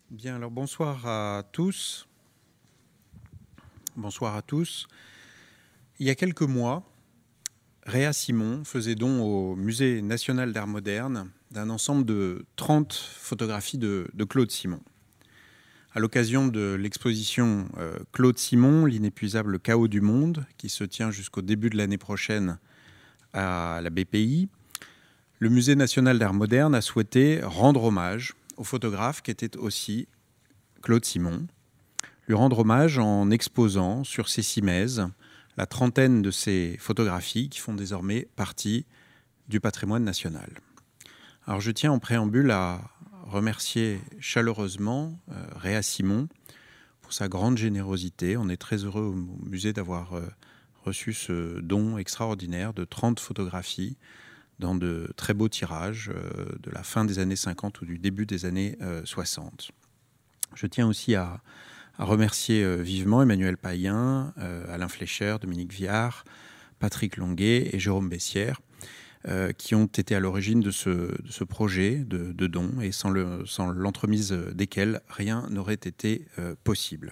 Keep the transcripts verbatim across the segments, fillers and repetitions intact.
Bien, alors bonsoir à tous. Bonsoir à tous. Il y a quelques mois, Réa Simon faisait don au Musée national d'art moderne d'un ensemble de trente photographies de, de Claude Simon. À l'occasion de l'exposition euh, Claude Simon, l'inépuisable chaos du monde, qui se tient jusqu'au début de l'année prochaine à la B P I, le Musée national d'art moderne a souhaité rendre hommage au photographe qui était aussi Claude Simon, lui rendre hommage en exposant sur ses cimaises la trentaine de ses photographies qui font désormais partie du patrimoine national. Alors je tiens en préambule à remercier chaleureusement euh, Réa Simon pour sa grande générosité. On est très heureux au musée d'avoir euh, reçu ce don extraordinaire de trente photographies dans de très beaux tirages euh, de la fin des années cinquante ou du début des années euh, soixante. Je tiens aussi à à remercier euh, vivement Emmanuel Payen, euh, Alain Fleischer, Dominique Viard, Patrick Longuet et Jérôme Bessières, euh, qui ont été à l'origine de ce, de ce projet de, de don et sans, le, sans l'entremise desquels rien n'aurait été euh, possible.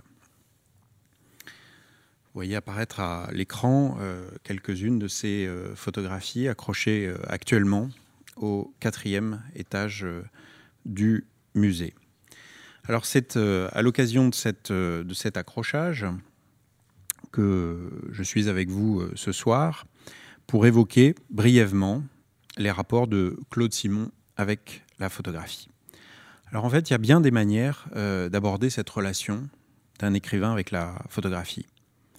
Vous voyez apparaître à l'écran euh, quelques-unes de ces euh, photographies accrochées euh, actuellement au quatrième étage euh, du musée. Alors c'est euh, à l'occasion de, cette, euh, de cet accrochage que je suis avec vous euh, ce soir pour évoquer brièvement les rapports de Claude Simon avec la photographie. Alors en fait, il y a bien des manières euh, d'aborder cette relation d'un écrivain avec la photographie.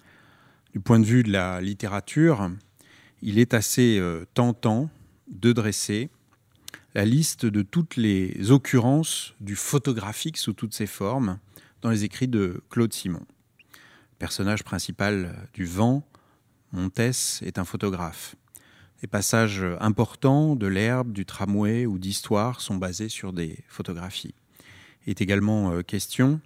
Du point de vue de la littérature, il est assez euh, tentant de dresser la liste de toutes les occurrences du photographique sous toutes ses formes dans les écrits de Claude Simon. Le personnage principal du Vent, Montès, est un photographe. Les passages importants de l'herbe, du tramway ou d'histoire sont basés sur des photographies. Il est également question,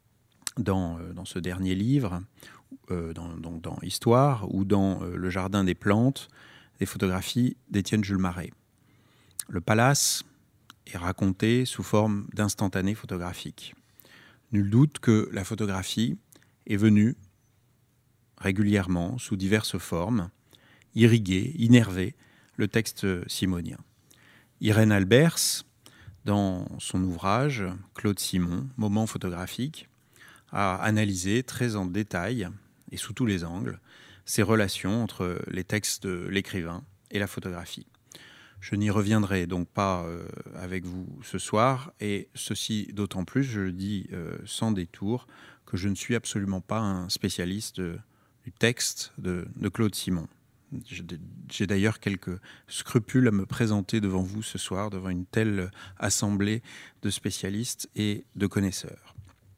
dans, dans ce dernier livre, euh, dans, dans, dans Histoire ou dans euh, Le Jardin des plantes, des photographies d'Étienne Jules Marais. Le palace est raconté sous forme d'instantanés photographiques. Nul doute que la photographie est venue régulièrement, sous diverses formes, irriguer, innerver le texte simonien. Irène Albers, dans son ouvrage Claude Simon, Moments photographiques, a analysé très en détail et sous tous les angles ces relations entre les textes de l'écrivain et la photographie. Je n'y reviendrai donc pas euh, avec vous ce soir, et ceci d'autant plus, je le dis euh, sans détour, que je ne suis absolument pas un spécialiste de, du texte de, de Claude Simon. J'ai, j'ai d'ailleurs quelques scrupules à me présenter devant vous ce soir, devant une telle assemblée de spécialistes et de connaisseurs.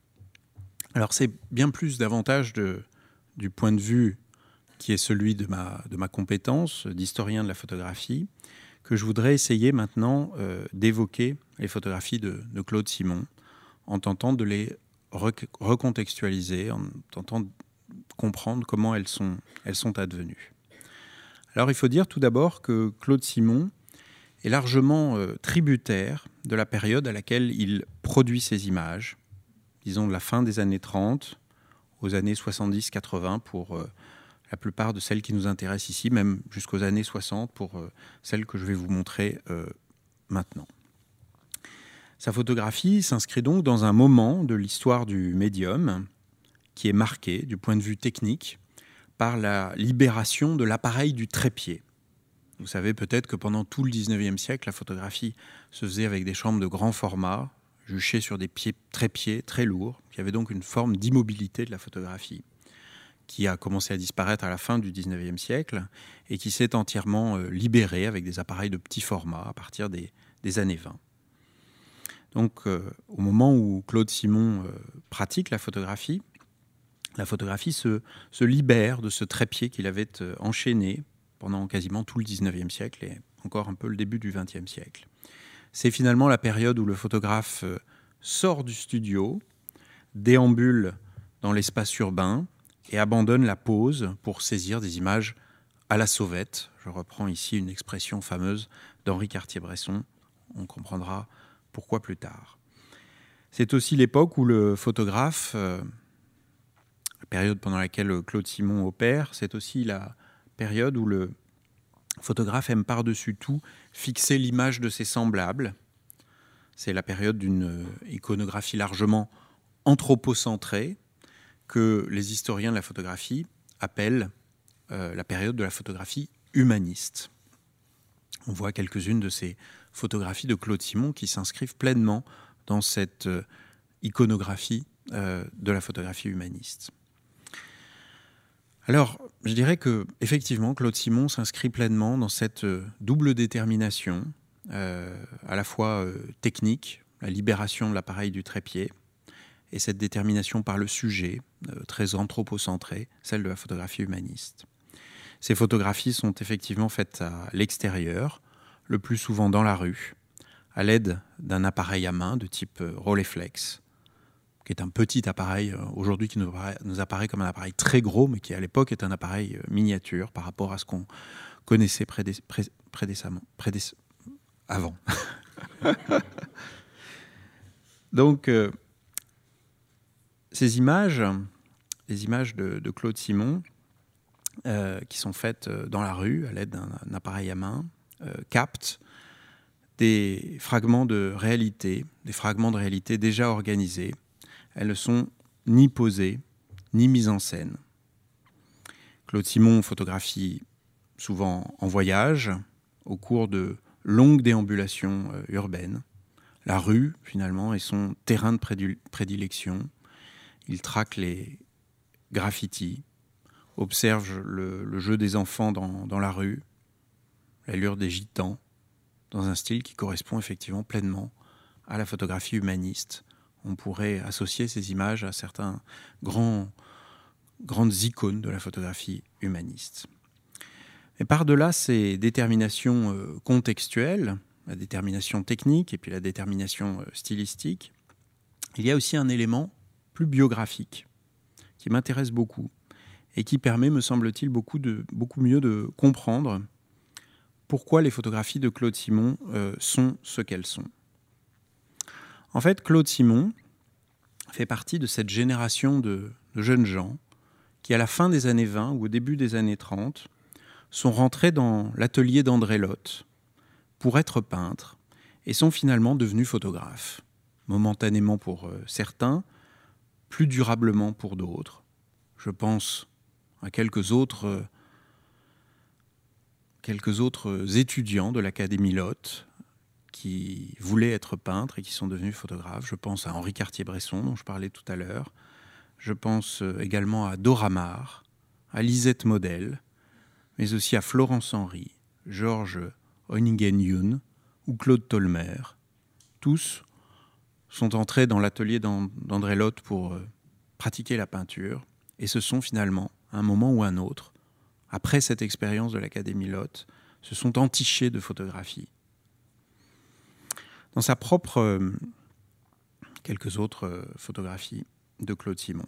Alors c'est bien plus davantage de, du point de vue qui est celui de ma, de ma compétence d'historien de la photographie, que je voudrais essayer maintenant euh, d'évoquer les photographies de, de Claude Simon en tentant de les rec- recontextualiser, en tentant de comprendre comment elles sont, elles sont advenues. Alors il faut dire tout d'abord que Claude Simon est largement euh, tributaire de la période à laquelle il produit ses images, disons de la fin des années trente aux années soixante-dix quatre-vingts pour euh, la plupart de celles qui nous intéressent ici, même jusqu'aux années soixante pour euh, celles que je vais vous montrer euh, maintenant. Sa photographie s'inscrit donc dans un moment de l'histoire du médium qui est marqué, du point de vue technique, par la libération de l'appareil du trépied. Vous savez peut-être que pendant tout le dix-neuvième siècle, la photographie se faisait avec des chambres de grand format, juchées sur des pieds, trépieds très lourds. Il y avait donc une forme d'immobilité de la photographie, qui a commencé à disparaître à la fin du dix-neuvième siècle et qui s'est entièrement euh, libéré avec des appareils de petit format à partir des, des années vingt. Donc, euh, au moment où Claude Simon euh, pratique la photographie, la photographie se, se libère de ce trépied qu'il avait euh, enchaîné pendant quasiment tout le dix-neuvième siècle et encore un peu le début du vingtième siècle. C'est finalement la période où le photographe euh, sort du studio, déambule dans l'espace urbain, et abandonne la pose pour saisir des images à la sauvette. Je reprends ici une expression fameuse d'Henri Cartier-Bresson. On comprendra pourquoi plus tard. C'est aussi l'époque où le photographe, euh, la période pendant laquelle Claude Simon opère, c'est aussi la période où le photographe aime par-dessus tout fixer l'image de ses semblables. C'est la période d'une iconographie largement anthropocentrée que les historiens de la photographie appellent euh, la période de la photographie humaniste. On voit quelques-unes de ces photographies de Claude Simon qui s'inscrivent pleinement dans cette euh, iconographie euh, de la photographie humaniste. Alors, je dirais que effectivement, Claude Simon s'inscrit pleinement dans cette euh, double détermination, euh, à la fois euh, technique, la libération de l'appareil du trépied, et cette détermination par le sujet, euh, très anthropocentrée, celle de la photographie humaniste. Ces photographies sont effectivement faites à l'extérieur, le plus souvent dans la rue, à l'aide d'un appareil à main de type Rolleiflex, qui est un petit appareil aujourd'hui qui nous apparaît, nous apparaît comme un appareil très gros, mais qui à l'époque est un appareil miniature par rapport à ce qu'on connaissait prédé, pré, prédécemment, prédé, avant. Donc, euh, ces images, les images de, de Claude Simon, euh, qui sont faites dans la rue à l'aide d'un appareil à main, euh, captent des fragments de réalité, des fragments de réalité déjà organisés. Elles ne sont ni posées, ni mises en scène. Claude Simon photographie souvent en voyage, au cours de longues déambulations euh, urbaines. La rue, finalement, est son terrain de prédilection. Il traque les graffitis, observe le, le jeu des enfants dans, dans la rue, l'allure des gitans, dans un style qui correspond effectivement pleinement à la photographie humaniste. On pourrait associer ces images à certains grands, grandes icônes de la photographie humaniste. Et par-delà ces déterminations euh, contextuelles, la détermination technique et puis la détermination euh, stylistique, il y a aussi un élément plus biographique qui m'intéresse beaucoup et qui permet, me semble-t-il, beaucoup, de, beaucoup mieux de comprendre pourquoi les photographies de Claude Simon euh, sont ce qu'elles sont. En fait, Claude Simon fait partie de cette génération de, de jeunes gens qui, à la fin des années vingt ou au début des années trente, sont rentrés dans l'atelier d'André Lotte pour être peintres et sont finalement devenus photographes, momentanément pour euh, certains, plus durablement pour d'autres. Je pense à quelques autres, euh, quelques autres étudiants de l'Académie Lotte qui voulaient être peintres et qui sont devenus photographes. Je pense à Henri Cartier-Bresson, dont je parlais tout à l'heure. Je pense également à Dora Maar, à Lisette Model, mais aussi à Florence Henry, Georges Honingen-Yoon ou Claude Tolmer. Tous sont entrés dans l'atelier d'André Lotte pour pratiquer la peinture et se sont finalement, à un moment ou à un autre, après cette expérience de l'Académie Lotte, se sont entichés de photographie. Dans sa propre, euh, quelques autres euh, photographies de Claude Simon.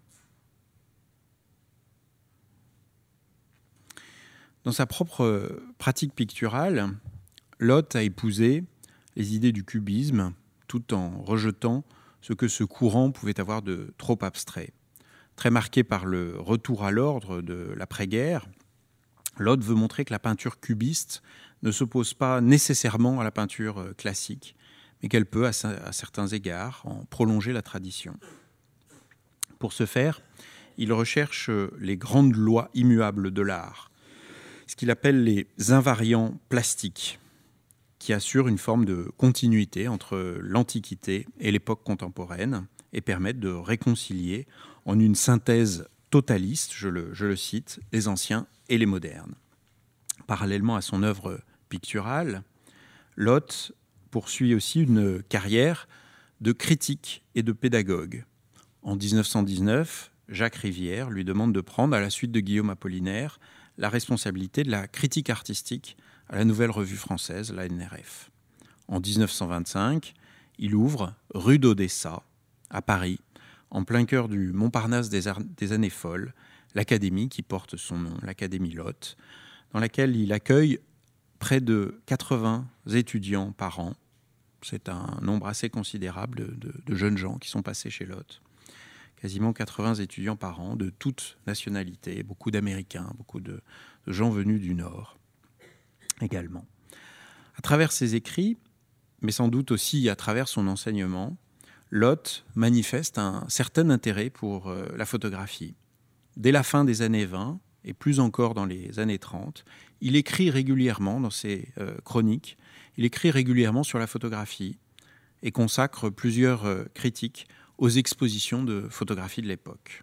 Dans sa propre euh, pratique picturale, Lotte a épousé les idées du cubisme tout en rejetant ce que ce courant pouvait avoir de trop abstrait. Très marqué par le retour à l'ordre de l'après-guerre, Lotte veut montrer que la peinture cubiste ne s'oppose pas nécessairement à la peinture classique, mais qu'elle peut, à certains égards, en prolonger la tradition. Pour ce faire, il recherche les grandes lois immuables de l'art, ce qu'il appelle les invariants plastiques, qui assurent une forme de continuité entre l'Antiquité et l'époque contemporaine et permettent de réconcilier en une synthèse totaliste, je le, je le cite, les anciens et les modernes. Parallèlement à son œuvre picturale, Lotte poursuit aussi une carrière de critique et de pédagogue. En dix-neuf cent dix-neuf, Jacques Rivière lui demande de prendre, à la suite de Guillaume Apollinaire, la responsabilité de la critique artistique à la Nouvelle Revue Française, la N R F. En dix-neuf cent vingt-cinq, il ouvre rue d'Odessa, à Paris, en plein cœur du Montparnasse des, des années folles, l'académie qui porte son nom, l'Académie Lotte, dans laquelle il accueille près de quatre-vingts étudiants par an, C'est un nombre assez considérable de, de, de jeunes gens qui sont passés chez Lotte. Quasiment quatre-vingts étudiants par an, de toutes nationalités, beaucoup d'Américains, beaucoup de, de gens venus du Nord également. À travers ses écrits, mais sans doute aussi à travers son enseignement, Lotte manifeste un certain intérêt pour euh, la photographie. Dès la fin des années vingt, et plus encore dans les années trente, il écrit régulièrement dans ses euh, chroniques, il écrit régulièrement sur la photographie et consacre plusieurs euh, critiques aux expositions de photographie de l'époque.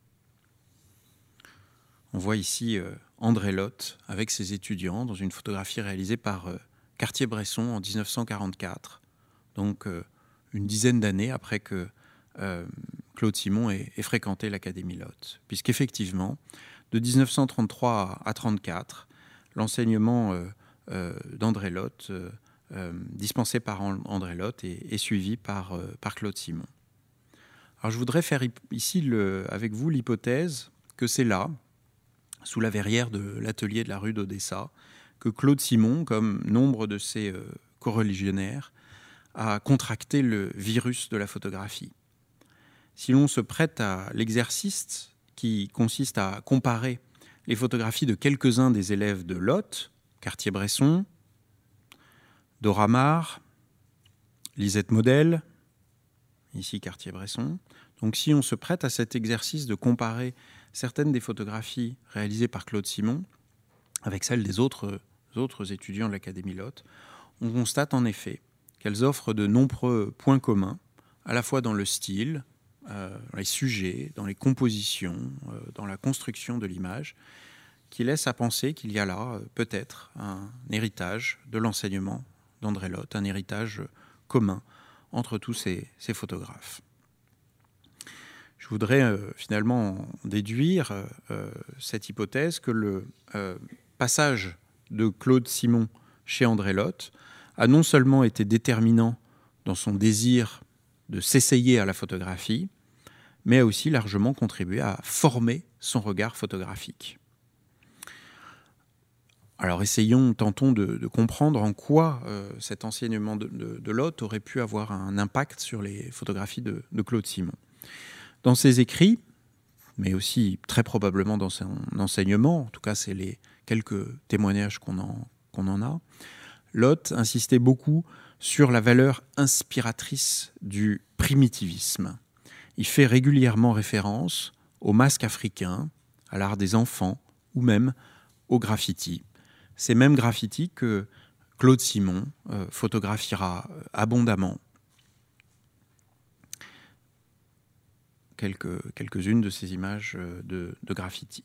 On voit ici euh, André Lotte avec ses étudiants dans une photographie réalisée par euh, Cartier-Bresson en dix-neuf cent quarante-quatre, donc euh, une dizaine d'années après que euh, Claude Simon ait, ait fréquenté l'Académie Lotte. Puisqu'effectivement, de dix-neuf cent trente-trois à trente-quatre, l'enseignement euh, euh, d'André Lotte, euh, euh, dispensé par André Lotte, est, est suivi par, euh, par Claude Simon. Alors je voudrais faire ici le, avec vous l'hypothèse que c'est là, sous la verrière de l'atelier de la rue d'Odessa, que Claude Simon, comme nombre de ses euh, coreligionnaires, a contracté le virus de la photographie. Si l'on se prête à l'exercice qui consiste à comparer les photographies de quelques-uns des élèves de Lotte, Cartier-Bresson, Dora Maar, Lisette Model, ici Cartier-Bresson. Donc si on se prête à cet exercice de comparer certaines des photographies réalisées par Claude Simon avec celles des autres, autres étudiants de l'Académie Lotte, on constate en effet qu'elles offrent de nombreux points communs, à la fois dans le style, euh, dans les sujets, dans les compositions, euh, dans la construction de l'image, qui laissent à penser qu'il y a là euh, peut-être un héritage de l'enseignement d'André Lotte, un héritage commun entre tous ces, ces photographes. Je voudrais euh, finalement déduire euh, cette hypothèse que le euh, passage de Claude Simon chez André Lotte a non seulement été déterminant dans son désir de s'essayer à la photographie, mais a aussi largement contribué à former son regard photographique. Alors essayons, tentons de, de comprendre en quoi euh, cet enseignement de, de, de Lotte aurait pu avoir un impact sur les photographies de, de Claude Simon. Dans ses écrits, mais aussi très probablement dans son enseignement, en tout cas c'est les quelques témoignages qu'on en, qu'on en a, Lotte insistait beaucoup sur la valeur inspiratrice du primitivisme. Il fait régulièrement référence au masque africain, à l'art des enfants ou même au graffiti. Ces mêmes graffitis que Claude Simon euh, photographiera abondamment. Quelques, quelques-unes de ces images de, de graffiti.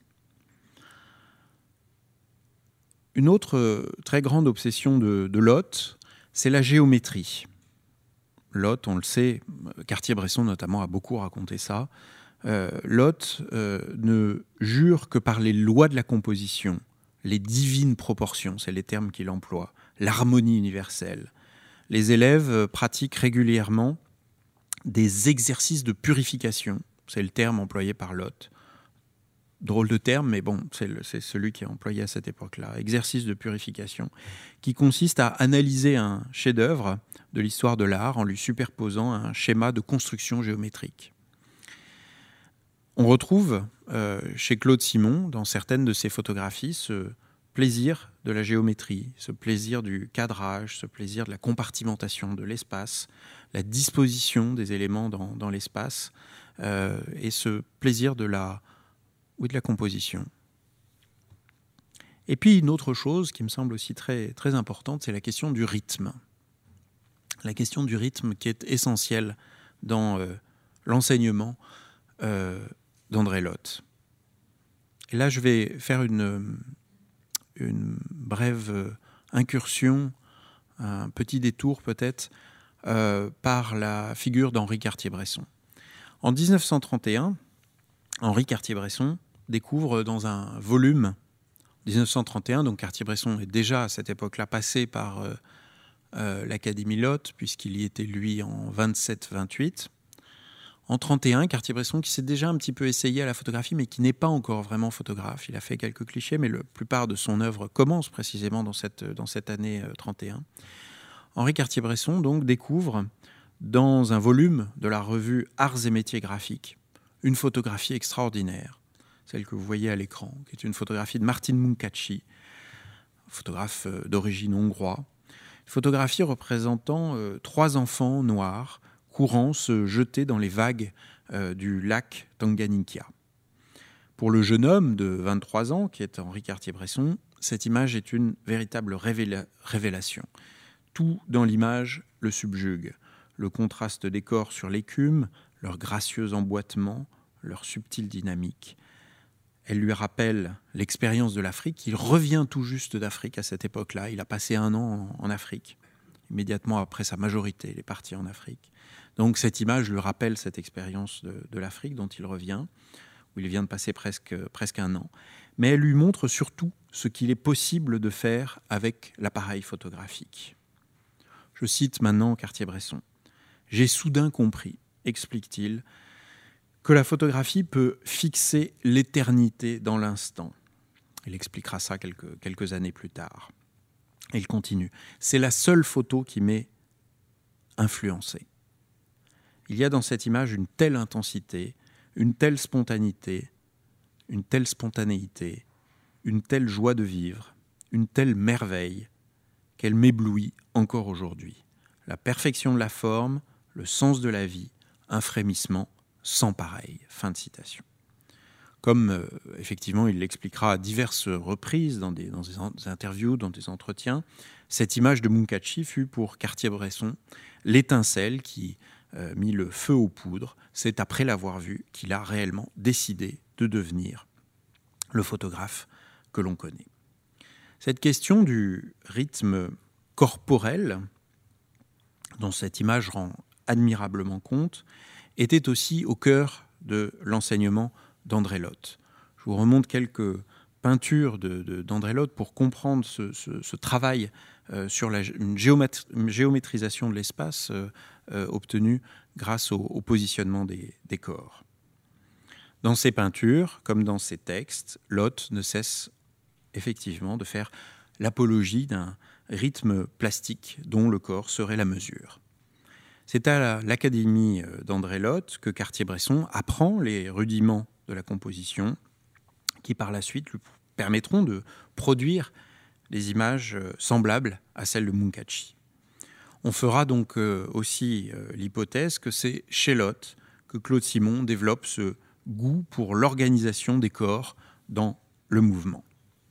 Une autre très grande obsession de, de Lotte, c'est la géométrie. Lotte, on le sait, Cartier-Bresson notamment a beaucoup raconté ça, euh, Lotte euh, ne jure que par les lois de la composition, les divines proportions, c'est les termes qu'il emploie, l'harmonie universelle. Les élèves pratiquent régulièrement des exercices de purification, c'est le terme employé par Lotte. Drôle de terme, mais bon, c'est, le, c'est celui qui est employé à cette époque-là. Exercice de purification, qui consiste à analyser un chef-d'œuvre de l'histoire de l'art en lui superposant un schéma de construction géométrique. On retrouve euh, chez Claude Simon, dans certaines de ses photographies, ce plaisir de la géométrie, ce plaisir du cadrage, ce plaisir de la compartimentation de l'espace, la disposition des éléments dans, dans l'espace, euh, et ce plaisir de la, oui, de la composition. Et puis une autre chose qui me semble aussi très, très importante, c'est la question du rythme. La question du rythme qui est essentielle dans euh, l'enseignement euh, d'André Lotte. Et là, je vais faire une, une brève incursion, un petit détour peut-être, euh, par la figure d'Henri Cartier-Bresson. En dix-neuf cent trente et un, Henri Cartier-Bresson découvre dans un volume, dix-neuf cent trente et un, donc Cartier-Bresson est déjà à cette époque-là passé par euh, euh, l'Académie Lotte, puisqu'il y était lui en vingt-sept vingt-huit. En trente et un, Cartier-Bresson qui s'est déjà un petit peu essayé à la photographie, mais qui n'est pas encore vraiment photographe. Il a fait quelques clichés, mais la plupart de son œuvre commence précisément dans cette, dans cette année trente et un. Henri Cartier-Bresson donc découvre dans un volume de la revue Arts et métiers graphiques une photographie extraordinaire, celle que vous voyez à l'écran, qui est une photographie de Martin Munkacsy, photographe d'origine hongroise, une photographie représentant euh, trois enfants noirs courant se jeter dans les vagues euh, du lac Tanganyika. Pour le jeune homme de vingt-trois ans, qui est Henri Cartier-Bresson, cette image est une véritable révéla- révélation. Tout dans l'image le subjugue. Le contraste des corps sur l'écume, leur gracieux emboîtement, leur subtile dynamique. Elle lui rappelle l'expérience de l'Afrique. Il revient tout juste d'Afrique à cette époque-là. Il a passé un an en Afrique. Immédiatement après sa majorité, il est parti en Afrique. Donc cette image lui rappelle cette expérience de, de l'Afrique dont il revient, où il vient de passer presque, presque un an. Mais elle lui montre surtout ce qu'il est possible de faire avec l'appareil photographique. Je cite maintenant Cartier-Bresson. « J'ai soudain compris, explique-t-il, que la photographie peut fixer l'éternité dans l'instant. » Il expliquera ça quelques, quelques années plus tard. Et il continue. « C'est la seule photo qui m'est influencée. Il y a dans cette image une telle intensité, une telle spontanéité, une telle spontanéité, une telle joie de vivre, une telle merveille, qu'elle m'éblouit encore aujourd'hui. La perfection de la forme, le sens de la vie, un frémissement sans pareil. » Fin de citation. Comme euh, effectivement il l'expliquera à diverses reprises dans des, dans des, en, des interviews, dans des entretiens, cette image de Munkacsy fut pour Cartier-Bresson l'étincelle qui euh, mit le feu aux poudres. C'est après l'avoir vue qu'il a réellement décidé de devenir le photographe que l'on connaît. Cette question du rythme corporel, dont cette image rend admirablement compte, était aussi au cœur de l'enseignement d'André Lhote. Je vous remonte quelques peintures de, de, d'André Lhote pour comprendre ce, ce, ce travail euh, sur la, une, géométri- une géométrisation de l'espace euh, euh, obtenue grâce au, au positionnement des, des corps. Dans ses peintures, comme dans ses textes, Lhote ne cesse effectivement de faire l'apologie d'un rythme plastique dont le corps serait la mesure. C'est à l'Académie d'André Lhote que Cartier-Bresson apprend les rudiments de la composition qui par la suite lui permettront de produire des images semblables à celles de Munkacsy. On fera donc aussi l'hypothèse que c'est chez Lhote que Claude Simon développe ce goût pour l'organisation des corps dans le mouvement.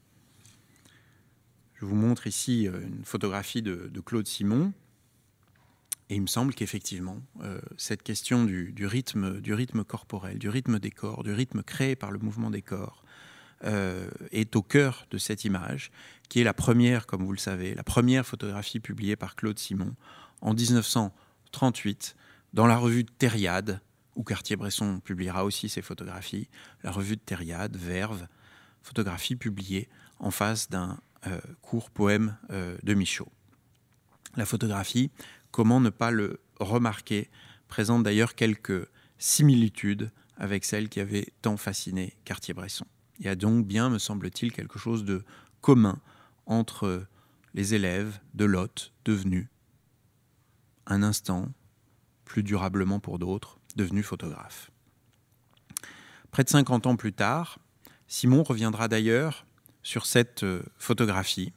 Je vous montre ici une photographie de, de Claude Simon. Et il me semble qu'effectivement, euh, cette question du, du, rythme, du rythme corporel, du rythme des corps, du rythme créé par le mouvement des corps, euh, est au cœur de cette image, qui est la première, comme vous le savez, la première photographie publiée par Claude Simon en dix-neuf cent trente-huit dans la revue de Thériade, où Cartier-Bresson publiera aussi ses photographies, la revue de Thériade, Verve, photographie publiée en face d'un euh, court poème euh, de Michaud. La photographie, comment ne pas le remarquer, présente d'ailleurs quelques similitudes avec celle qui avait tant fasciné Cartier-Bresson. Il y a donc bien, me semble-t-il, quelque chose de commun entre les élèves de Lhote, devenus, un instant, plus durablement pour d'autres, devenus photographes. Près de cinquante ans plus tard, Simon reviendra d'ailleurs sur cette photographie,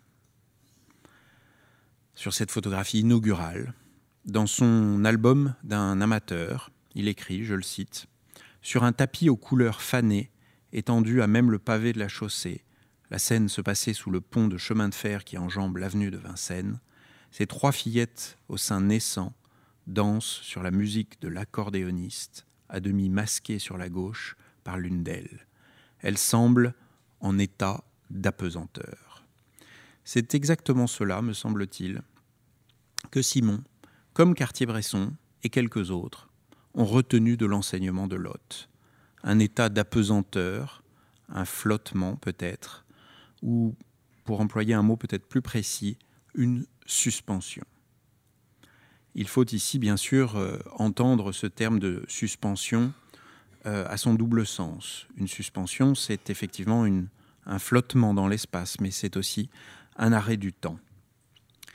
sur cette photographie inaugurale. Dans son album d'un amateur, il écrit, je le cite, « Sur un tapis aux couleurs fanées, étendu à même le pavé de la chaussée, la scène se passait sous le pont de chemin de fer qui enjambe l'avenue de Vincennes. Ces trois fillettes au sein naissant dansent sur la musique de l'accordéoniste, à demi masquée sur la gauche par l'une d'elles. Elles semblent en état d'apesanteur. » C'est exactement cela, me semble-t-il, que Simon, comme Cartier-Bresson et quelques autres, ont retenu de l'enseignement de Lhote. Un état d'apesanteur, un flottement peut-être, ou, pour employer un mot peut-être plus précis, une suspension. Il faut ici, bien sûr, euh, entendre ce terme de suspension euh, à son double sens. Une suspension, c'est effectivement une, un flottement dans l'espace, mais c'est aussi un arrêt du temps.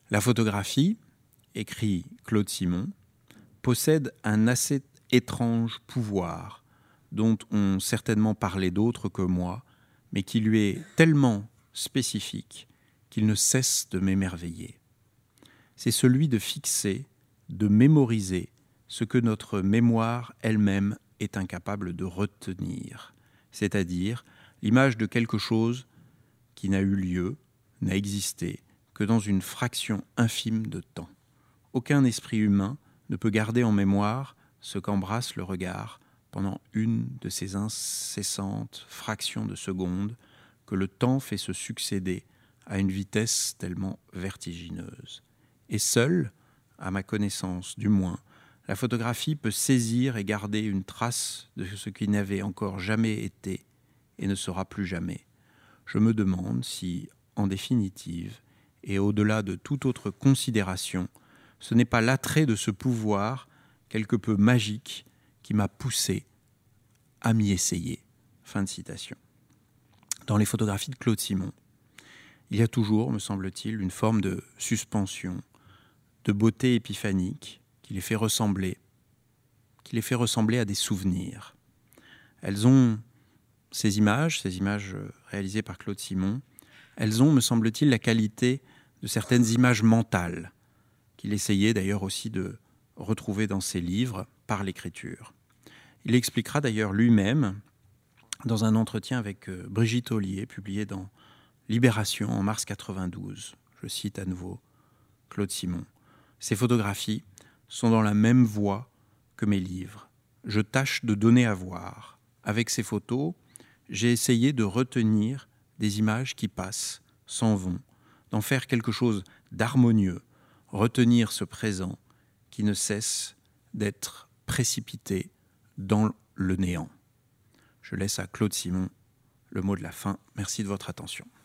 La photographie, écrit Claude Simon, possède un assez étrange pouvoir dont ont certainement parlé d'autres que moi, mais qui lui est tellement spécifique qu'il ne cesse de m'émerveiller. C'est celui de fixer, de mémoriser ce que notre mémoire elle-même est incapable de retenir, c'est-à-dire l'image de quelque chose qui n'a eu lieu, n'a existé que dans une fraction infime de temps. Aucun esprit humain ne peut garder en mémoire ce qu'embrasse le regard pendant une de ces incessantes fractions de seconde que le temps fait se succéder à une vitesse tellement vertigineuse. Et seule, à ma connaissance du moins, la photographie peut saisir et garder une trace de ce qui n'avait encore jamais été et ne sera plus jamais. Je me demande si, en définitive, et au-delà de toute autre considération, ce n'est pas l'attrait de ce pouvoir, quelque peu magique, qui m'a poussé à m'y essayer. Fin de citation. Dans les photographies de Claude Simon, il y a toujours, me semble-t-il, une forme de suspension, de beauté épiphanique qui les fait ressembler, qui les fait ressembler à des souvenirs. Elles ont, ces images, ces images réalisées par Claude Simon, elles ont, me semble-t-il, la qualité de certaines images mentales, qu'il essayait d'ailleurs aussi de retrouver dans ses livres par l'écriture. Il expliquera d'ailleurs lui-même, dans un entretien avec Brigitte Ollier, publié dans Libération en mars quatre-vingt-douze, je cite à nouveau Claude Simon, « Ces photographies sont dans la même voie que mes livres. Je tâche de donner à voir. Avec ces photos, j'ai essayé de retenir des images qui passent, s'en vont, d'en faire quelque chose d'harmonieux, retenir ce présent qui ne cesse d'être précipité dans le néant. » Je laisse à Claude Simon le mot de la fin. Merci de votre attention.